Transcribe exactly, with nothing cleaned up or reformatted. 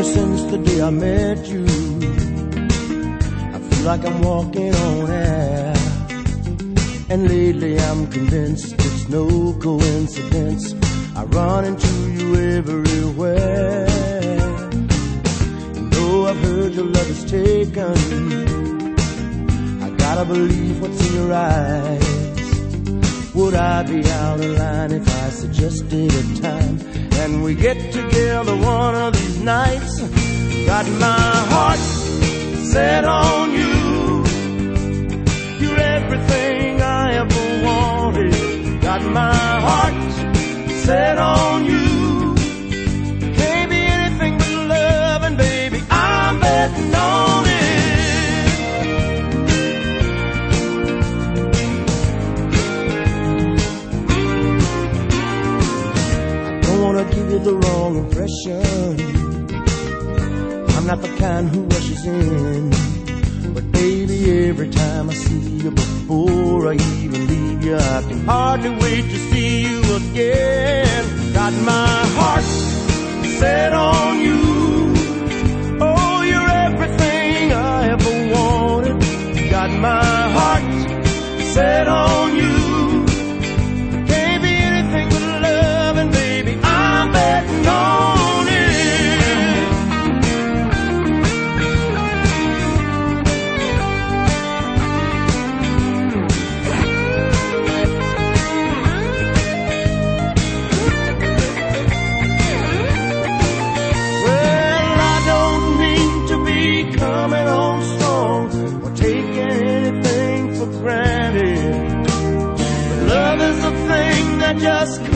Ever since the day I met you, I feel like I'm walking on air. And lately I'm convinced it's no coincidence, I run into you everywhere. And though I've heard your love is taken, I gotta believe what's in your eyes. Would I be out of line if I suggested a time and we get together one of these nights? Got my heart set on you. You're everything I ever wanted. Got my heart set on you. Can't be anything but love, and baby, I'm betting on it. I don't wanna give you the wrong impression. I'm not the kind who rushes in, but baby, every time I see you, before I even leave you, I can hardly wait to see you again. Got my heart set on you. Oh, you're everything I ever wanted. Got my heart set on you. Can't be anything but love, and baby, I'm betting on it. Coming on strong or taking anything for granted, but love is a thing that just